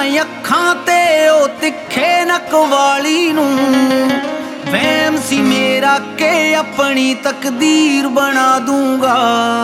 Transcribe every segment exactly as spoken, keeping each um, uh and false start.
ਅੱਖਾਂ ਤੇ ਉਹ ਤਿੱਖੇ ਨੱਕ ਵਾਲੀ ਨੂੰ ਵਹਿਮ ਸੀ ਮੇਰਾ ਕਿ ਆਪਣੀ ਤਕਦੀਰ ਬਣਾ ਦੂੰਗਾ।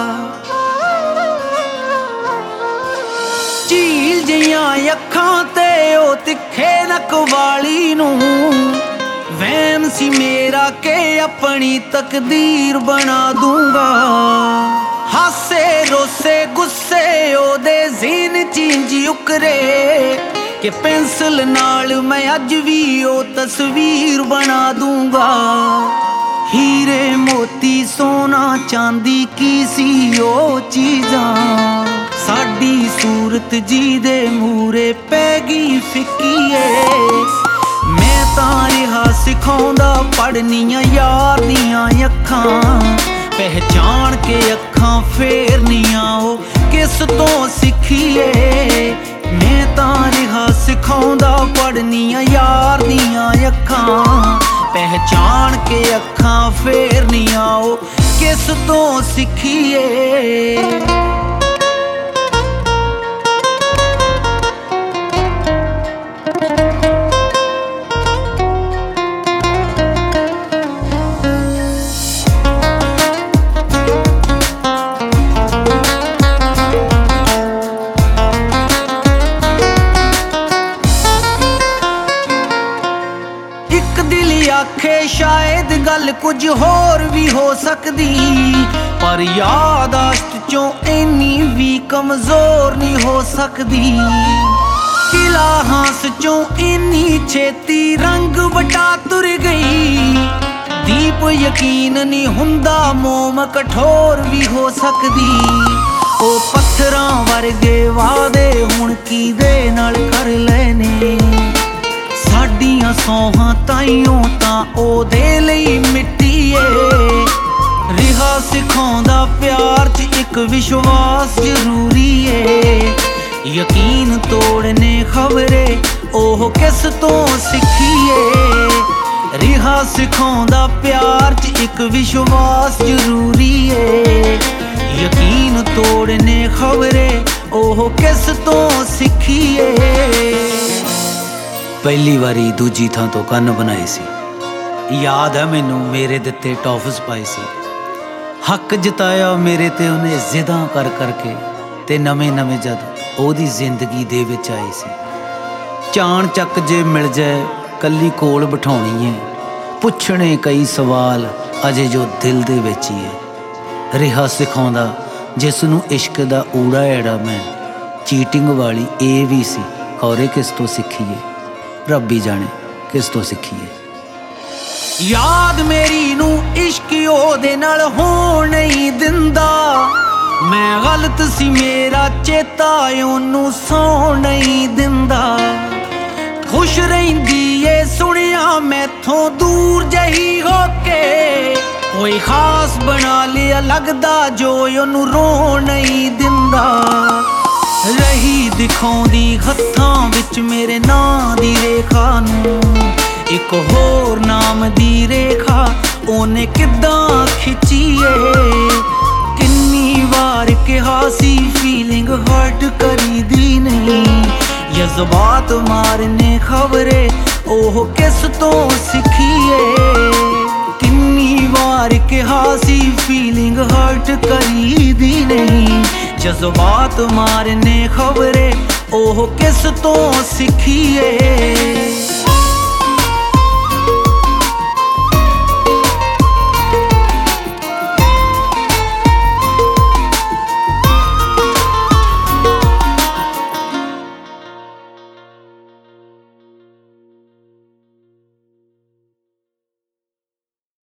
ਝੀਲ ਜਿਹੀਆਂ ਅੱਖਾਂ ਤੇ ਉਹ ਤਿੱਖੇ ਨੱਕ ਵਾਲੀ ਨੂੰ ਵਹਿਮ ਸੀ ਮੇਰਾ ਕਿ ਆਪਣੀ ਤਕਦੀਰ ਬਣਾ ਦੂੰਗਾ। ਹਾਸੇ ਰੋਸੇ ਗੁੱਸੇ ਉਹਦੇ ਜ਼ੀਨ ਚਿੰਜ ਉਕਰੇ ਕਿ ਪੈਨਸਲ ਨਾਲ ਮੈਂ ਅੱਜ ਵੀ ਉਹ ਤਸਵੀਰ ਬਣਾ ਦੂੰਗਾ। ਹੀਰੇ ਮੋਤੀ ਸੋਨਾ ਚਾਂਦੀ ਕੀ ਸੀ ਉਹ ਚੀਜ਼ਾਂ ਸਾਡੀ ਸੂਰਤ ਜੀ ਦੇ ਮੂਰੇ ਪੈ ਗਈ ਫਿੱਕੀਏ। ਮੈਂ ਤਾਂ ਰਿਹਾ ਸਿਖਾਉਂਦਾ ਪੜ੍ਹਨੀਆਂ ਯਾਰ ਦੀਆਂ ਅੱਖਾਂ ਪਹਿਚਾਣ ਕੇ ਅੱਖਾਂ ਫੇਰਨੀਆਂ ਉਹ ਕਿਸ ਤੋਂ ਸਿੱਖੀਏ। ਮੈਂ ਤਾਂ ਰਿਹਾ ਸਿਖਾਉਂਦਾ ਪੜ੍ਹਨੀਆਂ ਯਾਰ ਦੀਆਂ ਅੱਖਾਂ ਪਹਿਚਾਣ ਕੇ ਅੱਖਾਂ ਫੇਰਨੀਆਂ ਉਹ ਕਿਸ ਤੋਂ ਸਿੱਖੀਏ। ਆਖੇ ਸ਼ਾਇਦ ਗੱਲ ਕੁਝ ਹੋਰ ਵੀ ਹੋ ਸਕਦੀ ਪਰ ਯਾਦਾਸ਼ਤ ਚੋਂ ਇੰਨੀ ਵੀ ਕਮਜ਼ੋਰ ਨਹੀਂ ਹੋ ਸਕਦੀ। ਕਿਲਾ ਹਾਂਸ ਚੋਂ ਇੰਨੀ ਛੇਤੀ ਰੰਗ ਵਟਾ ਤੁਰ ਗਈ। ਦੀਪ ਯਕੀਨ ਨਹੀਂ ਹੁੰਦਾ ਮੋਮ ਕਠੋਰ ਵੀ ਹੋ ਸਕਦੀ। ਉਹ ਪੱਥਰਾਂ ਵਰਗੇ ਵਾਅਦੇ ਹੁਣ ਕਿਹਦੇ ਨਾਲ ਕਰ ਲੈਣੇ ਸਾਡੀਆਂ ਸੌਹਾਂ ਤਾਈਓ ਤਾਂ ਉਹਦੇ ਲਈ ਮਿੱਟੀ ਏ। ਰਿਹਾ ਸਿਖਾਉਂਦਾ ਪਿਆਰ 'ਚ ਇੱਕ ਵਿਸ਼ਵਾਸ ਜ਼ਰੂਰੀ ਏ। ਯਕੀਨ ਤੋੜਨੇ ਖਬਰੇ ਉਹ ਕਿਸ ਤੋਂ ਸਿੱਖੀਏ। ਰਿਹਾ ਸਿਖਾਉਂਦਾ ਪਿਆਰ 'ਚ ਇੱਕ ਵਿਸ਼ਵਾਸ ਜ਼ਰੂਰੀ ਏ। ਯਕੀਨ ਤੋੜਨੇ ਖਬਰੇ ਉਹ ਕਿਸ ਤੋਂ ਸਿੱਖੀਏ। ਪਹਿਲੀ ਵਾਰੀ ਦੂਜੀ ਥਾਂ ਤੋਂ ਕੰਨ ਬਣਾਏ ਸੀ। ਯਾਦ ਹੈ ਮੈਨੂੰ ਮੇਰੇ ਦਿੱਤੇ ਟੌਫਸ ਪਾਏ ਸੀ। ਹੱਕ ਜਤਾਇਆ ਮੇਰੇ ਤੇ ਉਹਨੇ ਜ਼ਿੱਦਾਂ ਕਰ ਕਰਕੇ ਤੇ ਨਵੇਂ ਨਵੇਂ ਜਦ ਉਹਦੀ ਜ਼ਿੰਦਗੀ ਦੇ ਵਿੱਚ ਆਏ ਸੀ। ਚਾਣ ਚੱਕ ਜੇ ਮਿਲ ਜਾਏ ਕੱਲੀ ਕੋਲ ਬਿਠਾਉਣੀ ਏ ਪੁੱਛਣੇ ਕਈ ਸਵਾਲ ਅਜੇ ਜੋ ਦਿਲ ਦੇ ਵਿੱਚ ਹੀ ਏ। ਰਿਹਾ ਸਿਖਾਉਂਦਾ ਜਿਸ ਨੂੰ ਇਸ਼ਕ ਦਾ ਊੜਾ ਐੜਾ ਮੈਂ ਚੀਟਿੰਗ ਵਾਲੀ ਇਹ ਵੀ ਸੀ ਖੌਰੇ ਕਿਸ ਤੋਂ ਸਿੱਖੀਏ। ਰੱਬ ਹੀ ਜਾਣੇ ਕਿਸ ਤੋਂ ਸਿੱਖੀਏ। ਯਾਦ ਮੇਰੀ ਨੂੰ ਇਸ਼ਕ ਉਹਦੇ ਨਾਲ ਹੋਣ ਨਹੀਂ ਦਿੰਦਾ। ਮੈਂ ਗਲਤ ਸੀ ਮੇਰਾ ਚੇਤਾ ਉਹਨੂੰ ਸੌਣ ਨਹੀਂ ਦਿੰਦਾ। ਖੁਸ਼ ਰਹਿੰਦੀ ਏ ਸੁਣਿਆ ਮੈਥੋਂ ਦੂਰ ਜਹੀ ਹੋ ਕੇ ਕੋਈ ਖਾਸ ਬਣਾ ਲਿਆ ਲੱਗਦਾ ਜੋ ਉਹਨੂੰ ਰੋਣ ਨਹੀਂ ਦਿੰਦਾ। ਰਹੀ ਦਿਖਾਉਂਦੀ ਹੱਥਾਂ ਵਿੱਚ ਮੇਰੇ ਨਾਂ ਦੀ ਰੇਖਾ ਨੂੰ ਇੱਕ ਹੋਰ ਨਾਮ ਦੀ ਰੇਖਾ ਉਹਨੇ ਕਿੱਦਾਂ ਖਿੱਚੀਏ। ਕਿੰਨੀ ਵਾਰ ਕਿਹਾ ਸੀ ਫੀਲਿੰਗ ਹਰਟ ਕਰੀਦੀ ਨਹੀਂ। ਜਜ਼ਬਾਤ ਮਾਰਨੇ ਖਬਰੇ ਉਹ ਕਿਸ ਤੋਂ ਸਿੱਖੀਏ। ਕਿੰਨੀ ਵਾਰ ਕਿਹਾ ਸੀ ਫੀਲਿੰਗ ਹਰਟ ਕਰੀਦੀ ਨਹੀਂ। ਜਜ਼ਬਾਤ ਮਾਰਨੇ ਖਬਰੇ ਉਹ ਕਿਸ ਤੋਂ ਸਿੱਖੀਏ।